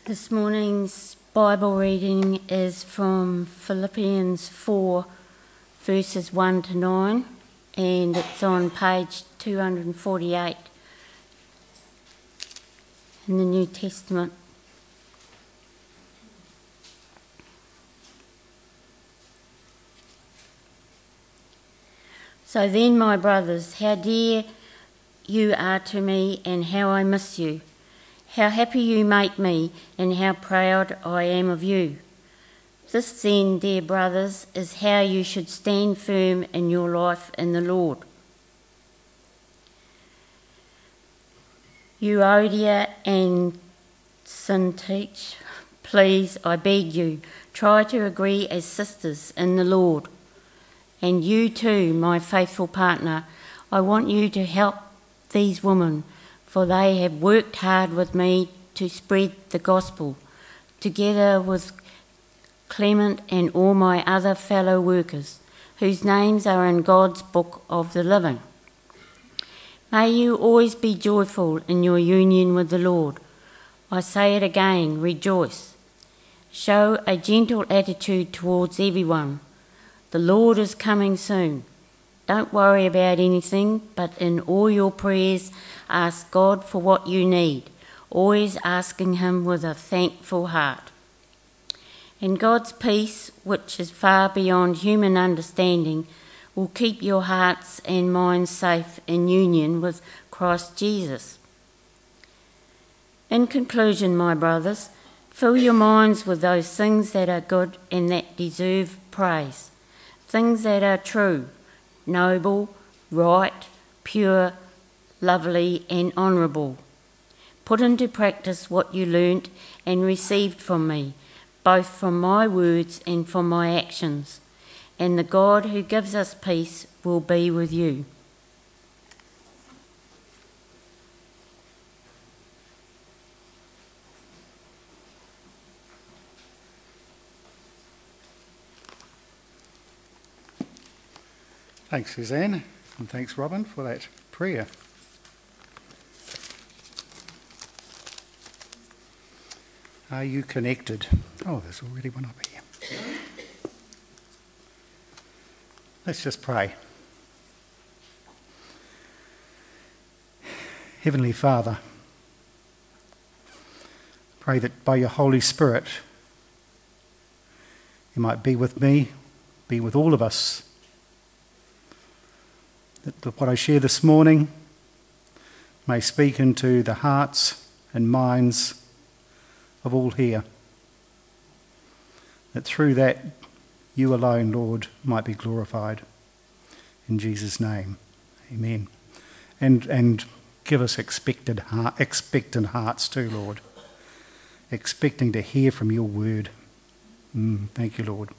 This morning's Bible reading is from Philippians 4, verses 1 to 9, and it's on page 248 in the New Testament. So then, my brothers, how dear you are to me and how I miss you. How happy you make me, and how proud I am of you. This then, dear brothers, is how you should stand firm in your life in the Lord. Euodia and Syntyche, please, I beg you, try to agree as sisters in the Lord. And you too, my faithful partner, I want you to help these women, for they have worked hard with me to spread the gospel, together with Clement and all my other fellow workers, whose names are in God's book of the living. May you always be joyful in your union with the Lord. I say it again, rejoice. Show a gentle attitude towards everyone. The Lord is coming soon. Don't worry about anything, but in all your prayers, ask God for what you need, always asking him with a thankful heart. And God's peace, which is far beyond human understanding, will keep your hearts and minds safe in union with Christ Jesus. In conclusion, my brothers, fill your minds with those things that are good and that deserve praise, things that are true, noble, right, pure, lovely and honourable. Put into practice what you learnt and received from me, both from my words and from my actions, and the God who gives us peace will be with you. Thanks, Suzanne, and thanks, Robin, for that prayer. Are you connected? Oh, there's already one up here. Let's just pray. Heavenly Father, pray that by your Holy Spirit you might be with me, be with all of us, that what I share this morning may speak into the hearts and minds of all here. That through that, you alone, Lord, might be glorified. In Jesus' name, amen. And give us expectant hearts too, Lord. Expecting to hear from your word. Thank you, Lord.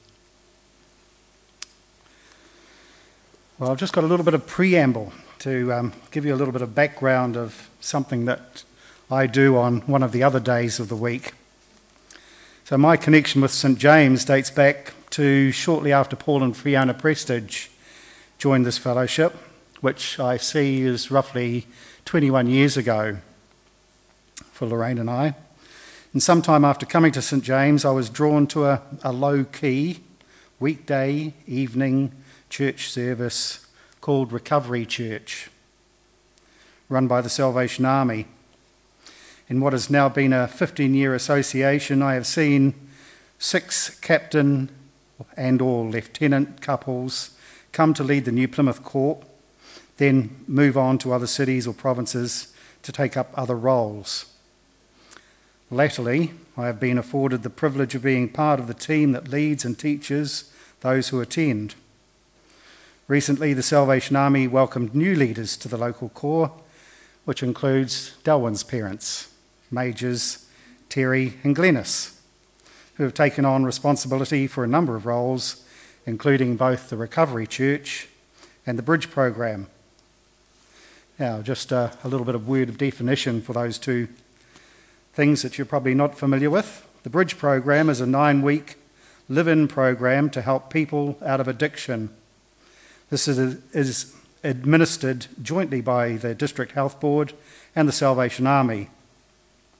Well, I've just got a little bit of preamble to give you a little bit of background of something that I do on one of the other days of the week. So my connection with St James dates back to shortly after Paul and Fiona Prestige joined this fellowship, which I see is roughly 21 years ago for Lorraine and I. And sometime after coming to St James, I was drawn to a low-key weekday evening church service called Recovery Church, run by the Salvation Army. In what has now been a 15-year association, I have seen 6 captain and or lieutenant couples come to lead the New Plymouth Corps, then move on to other cities or provinces to take up other roles. Latterly, I have been afforded the privilege of being part of the team that leads and teaches those who attend. Recently, the Salvation Army welcomed new leaders to the local corps, which includes Delwyn's parents, Majors Terry and Glennis, who have taken on responsibility for a number of roles, including both the Recovery Church and the Bridge Program. Now, just a little bit of word of definition for those two things that you're probably not familiar with. The Bridge Program is a 9-week live-in program to help people out of addiction. This is administered jointly by the District Health Board and the Salvation Army.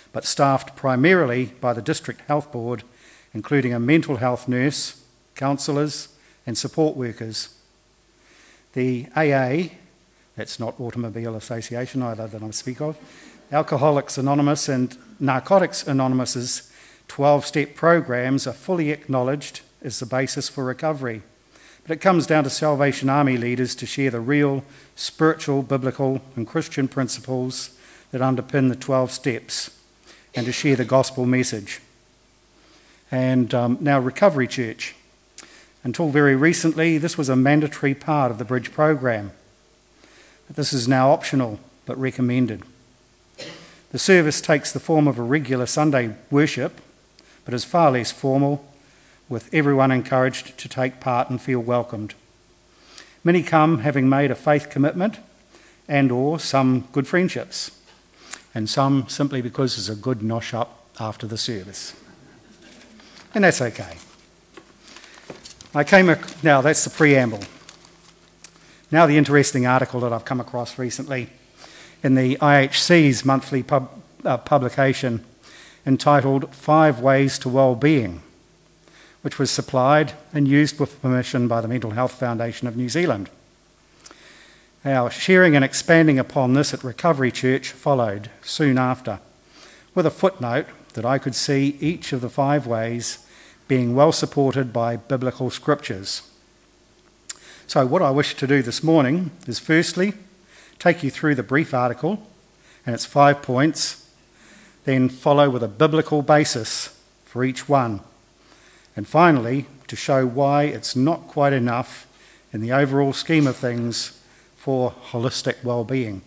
but staffed primarily by the District Health Board, including a mental health nurse, counsellors and support workers. The AA, that's not Automobile Association either that I speak of, Alcoholics Anonymous and Narcotics Anonymous's 12-step programs are fully acknowledged as the basis for recovery. But it comes down to Salvation Army leaders to share the real spiritual, biblical and Christian principles that underpin the 12 steps and to share the gospel message. And now Recovery Church. Until very recently, this was a mandatory part of the Bridge program. This is now optional but recommended. The service takes the form of a regular Sunday worship, but is far less formal, with everyone encouraged to take part and feel welcomed. Many come having made a faith commitment and or some good friendships, and some simply because there's a good nosh up after the service. And that's okay. Now that's the preamble. Now the interesting article that I've come across recently in the IHC's monthly publication entitled 5 Ways to Wellbeing, which was supplied and used with permission by the Mental Health Foundation of New Zealand. Now, sharing and expanding upon this at Recovery Church followed soon after, with a footnote that I could see each of the 5 ways being well supported by biblical scriptures. So what I wish to do this morning is firstly take you through the brief article and its 5 points, then follow with a biblical basis for each one, and finally to show why it's not quite enough in the overall scheme of things for holistic well-being.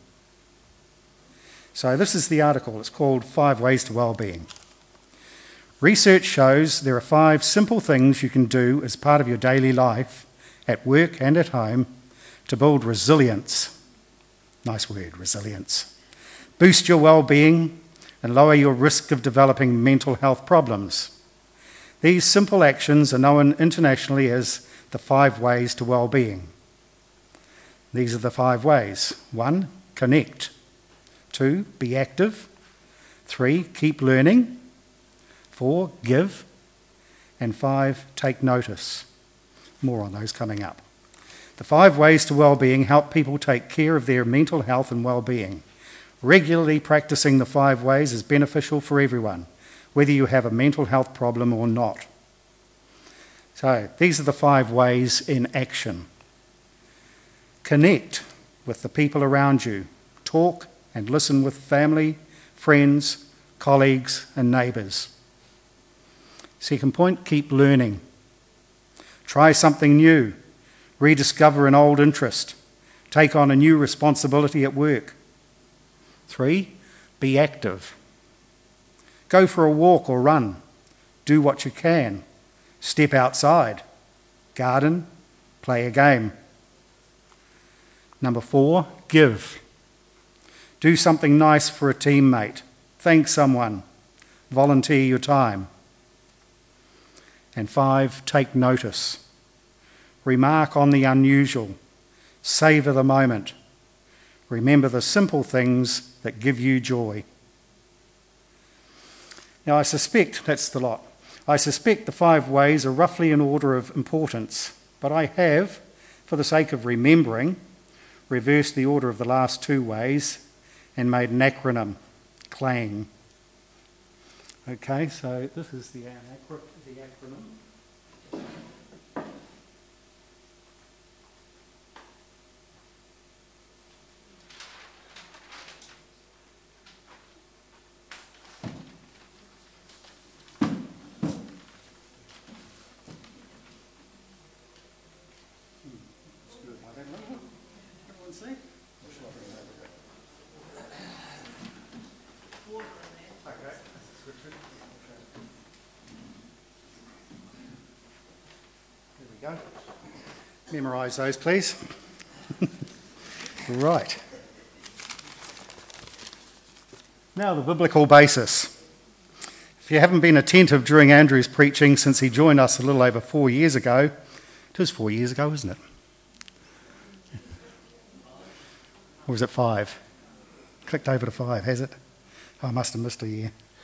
So this is the article. It's called 5 Ways to Wellbeing. Research shows there are 5 simple things you can do as part of your daily life, at work and at home, to build resilience. Nice word, resilience. Boost your well-being and lower your risk of developing mental health problems. These simple actions are known internationally as the 5 Ways to Wellbeing. These are the 5 ways. 1, connect. 2, be active. 3, keep learning. 4, give. And 5, take notice. More on those coming up. The 5 Ways to Wellbeing help people take care of their mental health and well-being. Regularly practicing the 5 ways is beneficial for everyone, whether you have a mental health problem or not. So these are the 5 ways in action. Connect with the people around you. Talk and listen with family, friends, colleagues and neighbours. Second point, keep learning. Try something new. Rediscover an old interest. Take on a new responsibility at work. 3, be active. Go for a walk or run. Do what you can. Step outside. Garden. Play a game. Number 4, give. Do something nice for a teammate. Thank someone. Volunteer your time. And 5, take notice. Remark on the unusual. Savour the moment. Remember the simple things that give you joy. Now I suspect that's the lot. I suspect the 5 ways are roughly in order of importance, but I have, for the sake of remembering, reversed the order of the last 2 ways and made an acronym, CLANG. Okay, so this is the acronym. Go. Memorise those, please. Right. Now the biblical basis. If you haven't been attentive during Andrew's preaching since he joined us a little over 4 years ago, it was 4 years ago, isn't it? Or was it 5? Clicked over to 5, has it? Oh, I must have missed a year.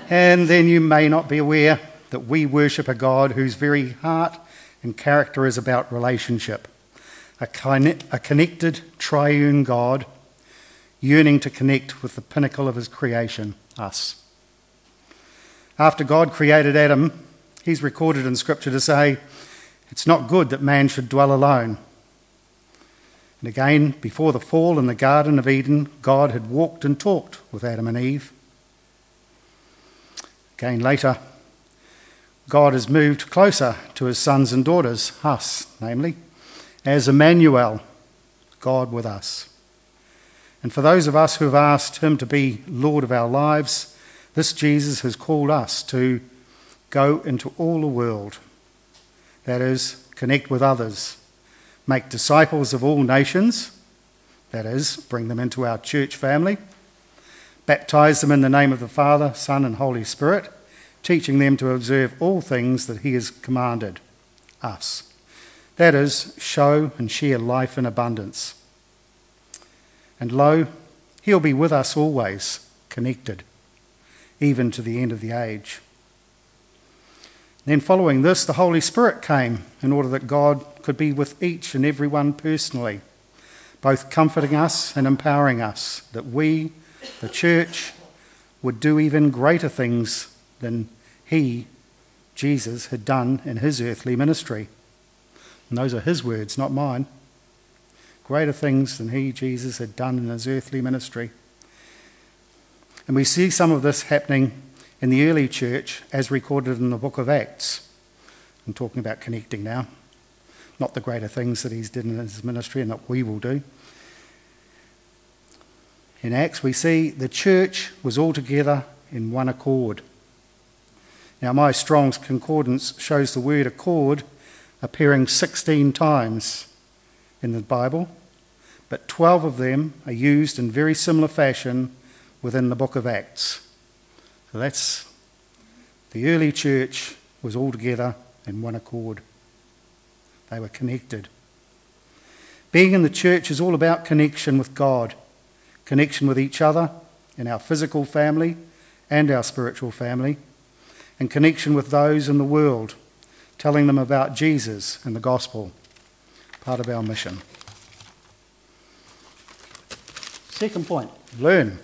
And then you may not be aware that we worship a God whose very heart and character is about relationship. A connected, triune God, yearning to connect with the pinnacle of his creation, us. After God created Adam, he's recorded in Scripture to say, it's not good that man should dwell alone. And again, before the fall in the Garden of Eden, God had walked and talked with Adam and Eve. Again later, God has moved closer to his sons and daughters, us, namely, as Emmanuel, God with us. And for those of us who have asked him to be Lord of our lives, this Jesus has called us to go into all the world. That is, connect with others, make disciples of all nations, that is, bring them into our church family, baptize them in the name of the Father, Son and Holy Spirit, teaching them to observe all things that he has commanded us. That is, show and share life in abundance. And lo, he'll be with us always, connected, even to the end of the age. Then following this, the Holy Spirit came in order that God could be with each and every one personally, both comforting us and empowering us, that we, the church, would do even greater things than he, Jesus, had done in his earthly ministry. And those are his words, not mine. Greater things than he, Jesus, had done in his earthly ministry. And we see some of this happening in the early church as recorded in the book of Acts. I'm talking about connecting now, not the greater things that he's did in his ministry and that we will do. In Acts we see the church was all together in one accord. Now my Strong's Concordance shows the word accord appearing 16 times in the Bible, but 12 of them are used in very similar fashion within the book of Acts. So that's the early church was all together in one accord. They were connected. Being in the church is all about connection with God, connection with each other in our physical family and our spiritual family, and connection with those in the world, telling them about Jesus and the gospel, part of our mission. Second point, learn.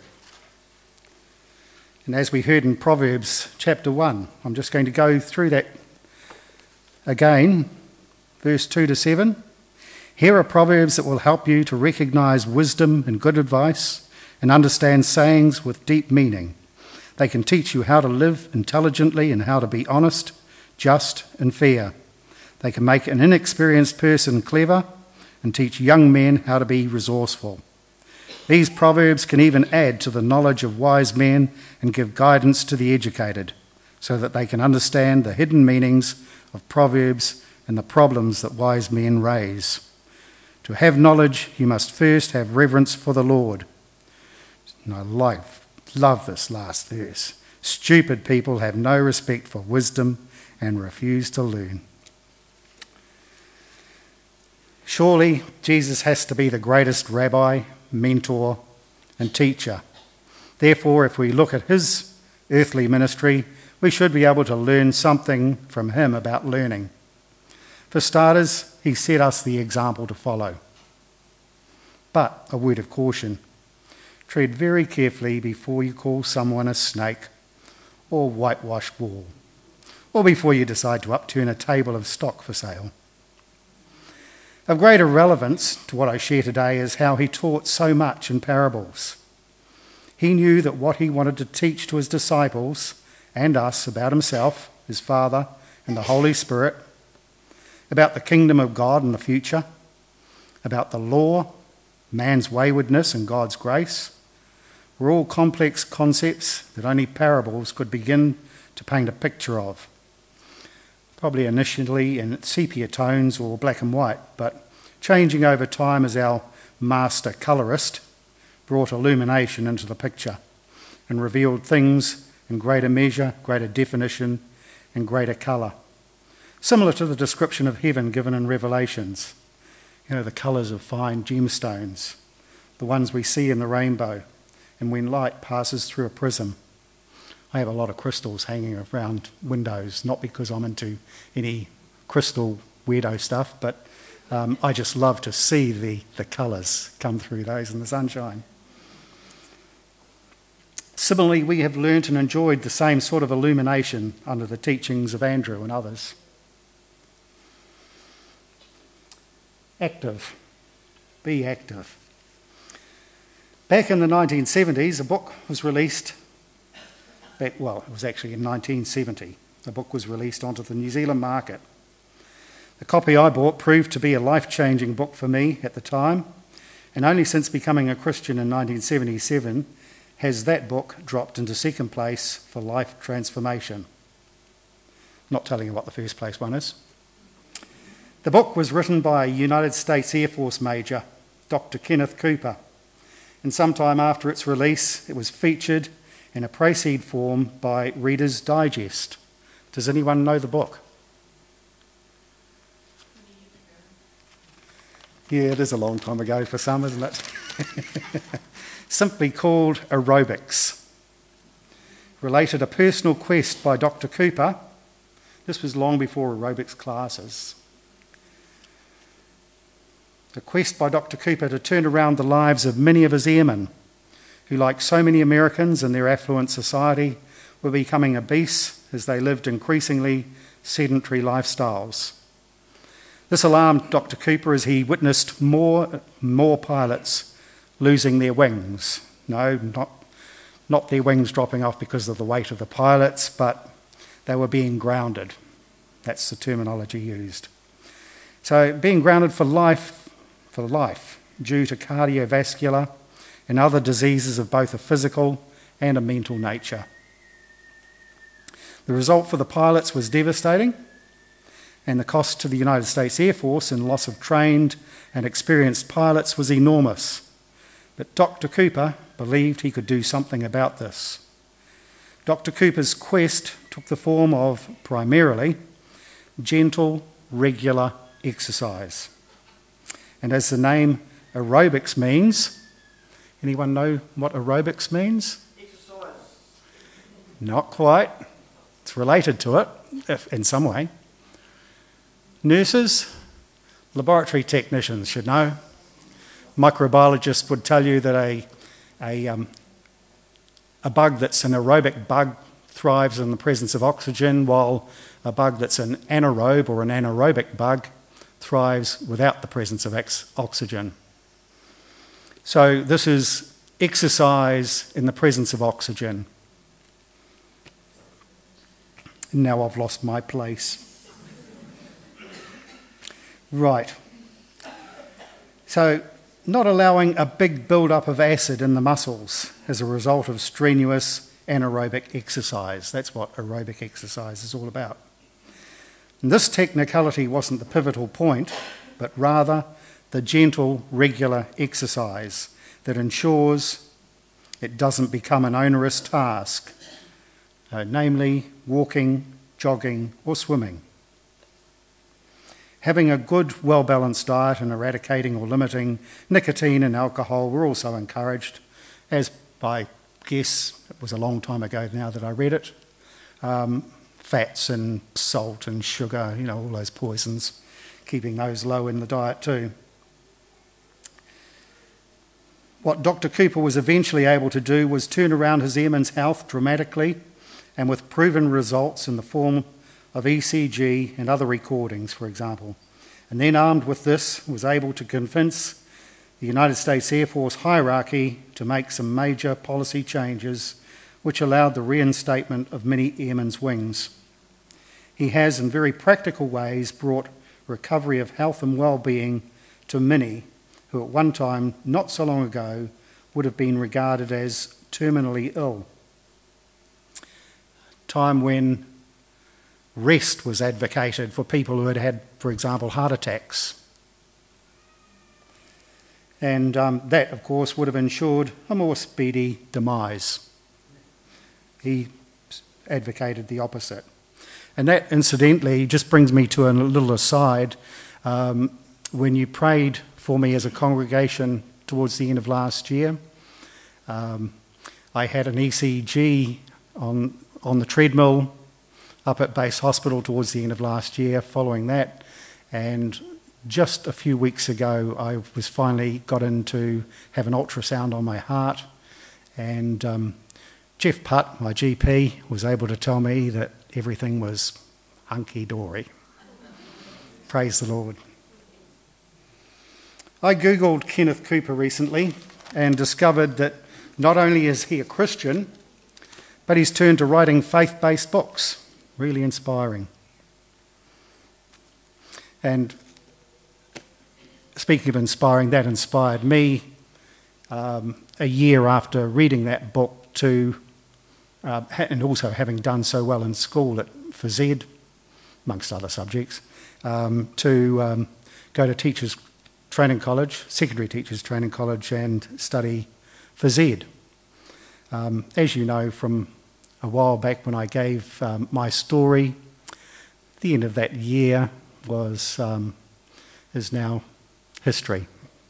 And as we heard in Proverbs chapter 1, I'm just going to go through that again, verse 2 to 7. Here are proverbs that will help you to recognise wisdom and good advice and understand sayings with deep meaning. They can teach you how to live intelligently and how to be honest, just and fair. They can make an inexperienced person clever and teach young men how to be resourceful. These proverbs can even add to the knowledge of wise men and give guidance to the educated, so that they can understand the hidden meanings of proverbs and the problems that wise men raise. To have knowledge, you must first have reverence for the Lord. And I love this last verse. Stupid people have no respect for wisdom and refuse to learn. Surely Jesus has to be the greatest rabbi, mentor and teacher. Therefore, if we look at his earthly ministry, we should be able to learn something from him about learning. For starters, he set us the example to follow. But a word of caution. Tread very carefully before you call someone a snake or whitewashed wall, or before you decide to upturn a table of stock for sale. Of greater relevance to what I share today is how he taught so much in parables. He knew that what he wanted to teach to his disciples and us about himself, his Father, and the Holy Spirit, about the kingdom of God and the future, about the law, man's waywardness and God's grace, were all complex concepts that only parables could begin to paint a picture of. Probably initially in sepia tones or black and white, but changing over time as our master colourist brought illumination into the picture and revealed things in greater measure, greater definition and greater colour. Similar to the description of heaven given in Revelations. You know, the colours of fine gemstones, the ones we see in the rainbow, and when light passes through a prism. I have a lot of crystals hanging around windows, not because I'm into any crystal weirdo stuff, but I just love to see the colours come through those in the sunshine. Similarly, we have learnt and enjoyed the same sort of illumination under the teachings of Andrew and others. Active. Be active. Back in the 1970s, a book was released. It was actually in 1970. The book was released onto the New Zealand market. The copy I bought proved to be a life-changing book for me at the time, and only since becoming a Christian in 1977 has that book dropped into second place for life transformation. Not telling you what the first place one is. The book was written by a United States Air Force Major, Dr. Kenneth Cooper, and sometime after its release, it was featured in a pre-seed form by Reader's Digest. Does anyone know the book? Yeah, it is a long time ago for some, isn't it? Simply called Aerobics. Related a personal quest by Dr. Cooper. This was long before aerobics classes. A quest by Dr. Cooper to turn around the lives of many of his airmen, who, like so many Americans in their affluent society, were becoming obese as they lived increasingly sedentary lifestyles. This alarmed Dr. Cooper as he witnessed more pilots losing their wings. No, not their wings dropping off because of the weight of the pilots, but they were being grounded. That's the terminology used. So being grounded for life due to cardiovascular and other diseases of both a physical and a mental nature. The result for the pilots was devastating, and the cost to the United States Air Force in loss of trained and experienced pilots was enormous. But Dr. Cooper believed he could do something about this. Dr. Cooper's quest took the form of, primarily, gentle, regular exercise. And as the name aerobics means, anyone know what aerobics means? Exercise. Not quite. It's related to it, in some way. Nurses, laboratory technicians should know. Microbiologists would tell you that a bug that's an aerobic bug thrives in the presence of oxygen, while a bug that's an anaerobe or an anaerobic bug thrives without the presence of oxygen. So this is exercise in the presence of oxygen. Now I've lost my place. Right. So not allowing a big build-up of acid in the muscles as a result of strenuous anaerobic exercise. That's what aerobic exercise is all about. And this technicality wasn't the pivotal point, but rather the gentle, regular exercise that ensures it doesn't become an onerous task, namely walking, jogging, or swimming. Having a good, well-balanced diet and eradicating or limiting nicotine and alcohol were also encouraged, as by guess, it was a long time ago now that I read it, fats and salt and sugar, all those poisons, keeping those low in the diet too. What Dr. Cooper was eventually able to do was turn around his airmen's health dramatically and with proven results in the form of ECG and other recordings, for example. And then armed with this, was able to convince the United States Air Force hierarchy to make some major policy changes which allowed the reinstatement of many airmen's wings. He has, in very practical ways, brought recovery of health and well-being to many who at one time, not so long ago, would have been regarded as terminally ill. Time when rest was advocated for people who had had, for example, heart attacks. And that, of course, would have ensured a more speedy demise. He advocated the opposite. And that, incidentally, just brings me to a little aside. When you prayed for me as a congregation towards the end of last year, I had an ECG on the treadmill up at Base Hospital towards the end of last year following that, and just a few weeks ago I was finally got in to have an ultrasound on my heart, and Jeff Putt, my GP, was able to tell me that everything was hunky-dory. Praise the Lord. I googled Kenneth Cooper recently and discovered that not only is he a Christian, but he's turned to writing faith-based books. Really inspiring. And speaking of inspiring, that inspired me a year after reading that book to, and also having done so well in school for Z, amongst other subjects, to go to Teachers Training College, Secondary Teachers Training College, and study for Z. As you know from a while back when I gave my story, the end of that year is now history.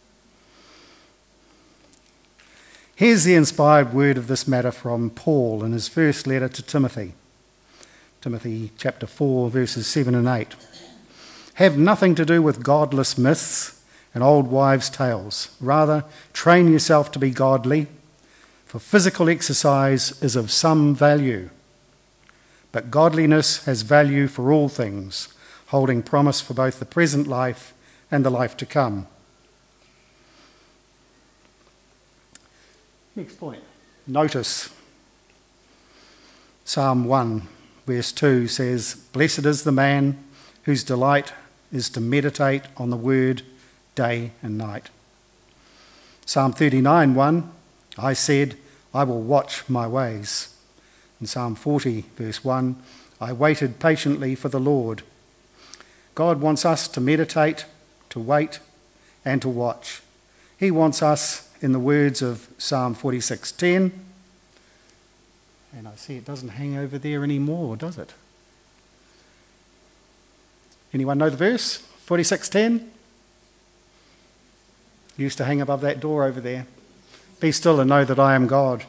Here's the inspired word of this matter from Paul in his first letter to Timothy. Timothy chapter 4, verses 7 and 8. Have nothing to do with godless myths and old wives' tales. Rather, train yourself to be godly, for physical exercise is of some value. But godliness has value for all things, holding promise for both the present life and the life to come. Next point. Notice Psalm 1, verse 2 says, Blessed is the man whose delight is to meditate on the word day and night. Psalm 39, 1, I said, I will watch my ways. In Psalm 40, verse 1, I waited patiently for the Lord. God wants us to meditate, to wait, and to watch. He wants us, in the words of Psalm 46:10, and I see it doesn't hang over there anymore, does it? Anyone know the verse? 46:10? Used to hang above that door over there. Be still and know that I am God.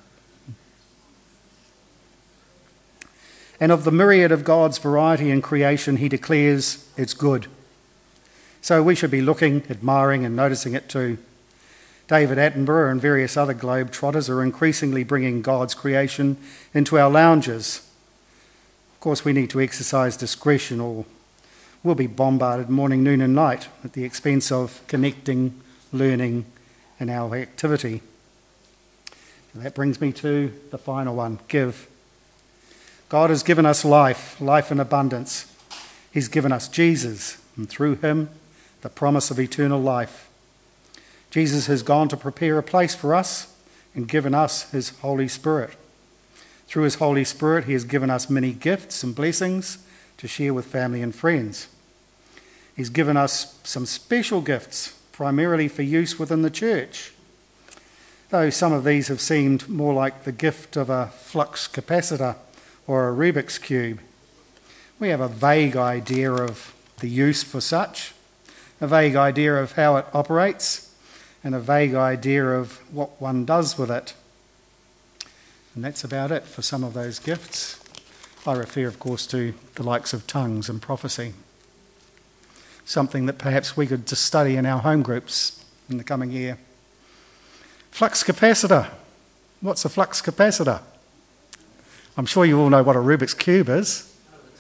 And of the myriad of God's variety in creation, he declares it's good. So we should be looking, admiring and noticing it too. David Attenborough and various other globetrotters are increasingly bringing God's creation into our lounges. Of course, we need to exercise discretion or we'll be bombarded morning, noon and night at the expense of connecting, learning and our activity. And that brings me to the final one, give. God has given us life in abundance. He's given us Jesus, and through him, the promise of eternal life. Jesus has gone to prepare a place for us and given us his Holy Spirit. Through his Holy Spirit, he has given us many gifts and blessings to share with family and friends. He's given us some special gifts, primarily for use within the church, though some of these have seemed more like the gift of a flux capacitor or a Rubik's Cube. We have a vague idea of the use for such, a vague idea of how it operates, and a vague idea of what one does with it. And that's about it for some of those gifts. I refer, of course, to the likes of tongues and prophecy, something that perhaps we could just study in our home groups in the coming year. Flux capacitor. What's a flux capacitor? I'm sure you all know what a Rubik's Cube is.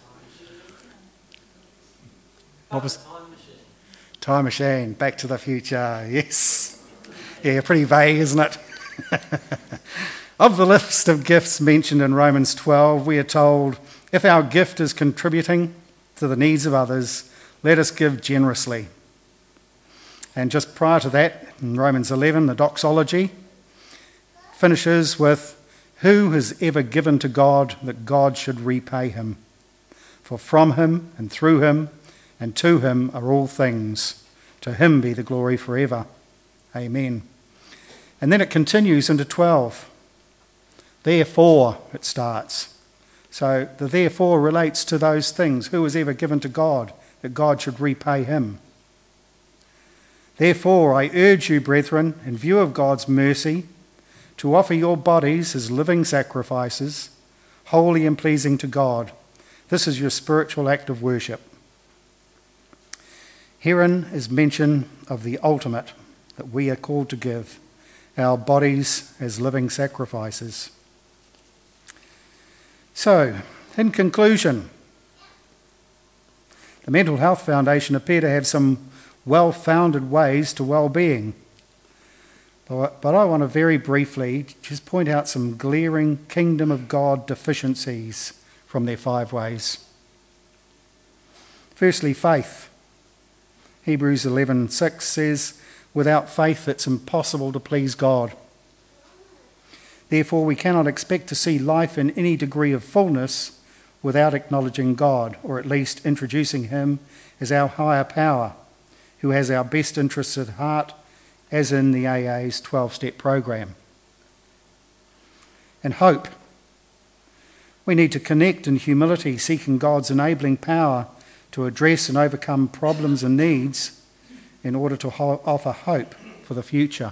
What was Time machine, Back to the Future, yes. Yeah, pretty vague, isn't it? Of the list of gifts mentioned in Romans 12, we are told, if our gift is contributing to the needs of others, let us give generously. And just prior to that, in Romans 11, the doxology finishes with, who has ever given to God that God should repay him? For from him and through him and to him are all things. To him be the glory forever. Amen. And then it continues into 12. Therefore, it starts. So the therefore relates to those things. Who has ever given to God that God should repay him? Therefore, I urge you, brethren, in view of God's mercy, to offer your bodies as living sacrifices, holy and pleasing to God. This is your spiritual act of worship. Herein is mention of the ultimate that we are called to give, our bodies as living sacrifices. So, in conclusion, the Mental Health Foundation appear to have some well-founded ways to well-being. But I want to very briefly just point out some glaring Kingdom of God deficiencies from their 5 ways. Firstly, faith. Hebrews 11:6 says, without faith it's impossible to please God. Therefore, we cannot expect to see life in any degree of fullness without acknowledging God, or at least introducing him as our higher power, who has our best interests at heart, as in the AA's 12-step program. And hope. We need to connect in humility, seeking God's enabling power to address and overcome problems and needs in order to offer hope for the future.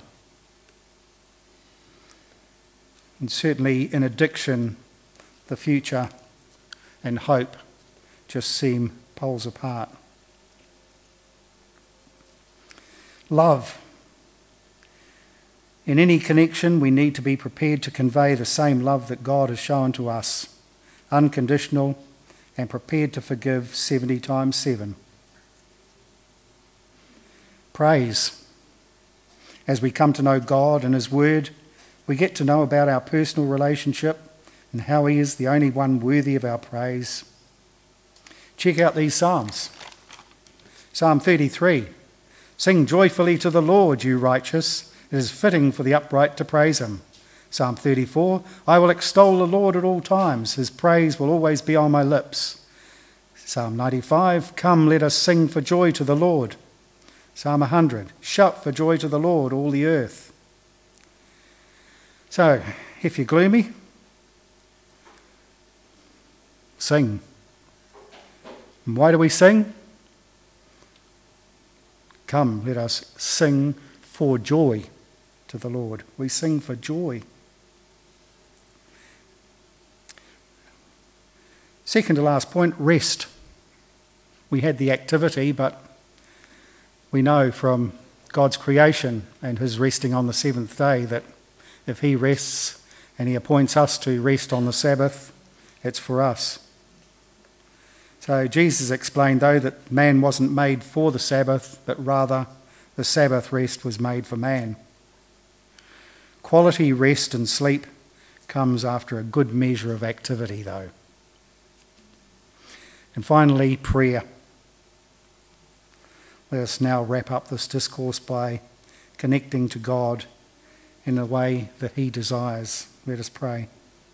And certainly in addiction, the future and hope just seem poles apart. Love. In any connection, we need to be prepared to convey the same love that God has shown to us, unconditional and prepared to forgive 70 times 7. Praise. As we come to know God and his word, we get to know about our personal relationship and how he is the only one worthy of our praise. Check out these Psalms. Psalm 33. Sing joyfully to the Lord, you righteous. It is fitting for the upright to praise him. Psalm 34. I will extol the Lord at all times. His praise will always be on my lips. Psalm 95. Come, let us sing for joy to the Lord. Psalm 100. Shout for joy to the Lord, all the earth. So, if you're gloomy, sing. And why do we sing? Come, let us sing for joy to the Lord. We sing for joy. Second to last point, rest. We had the activity, but we know from God's creation and his resting on the 7th day that if he rests and he appoints us to rest on the Sabbath, it's for us. So Jesus explained, though, that man wasn't made for the Sabbath, but rather the Sabbath rest was made for man. Quality rest and sleep comes after a good measure of activity, though. And finally, prayer. Let us now wrap up this discourse by connecting to God in a way that he desires. Let us pray.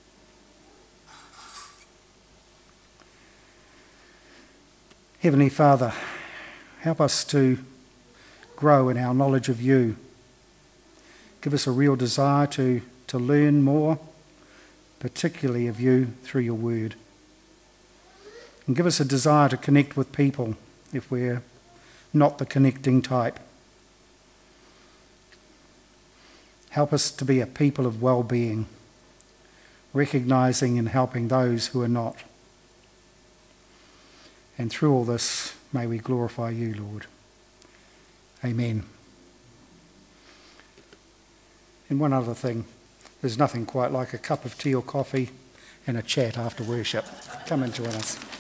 Heavenly Father, help us to grow in our knowledge of you. Give us a real desire to learn more, particularly of you through your word. And give us a desire to connect with people if we're not the connecting type. Help us to be a people of well-being, recognising and helping those who are not. And through all this, may we glorify you, Lord. Amen. And one other thing, there's nothing quite like a cup of tea or coffee and a chat after worship. Come and join us.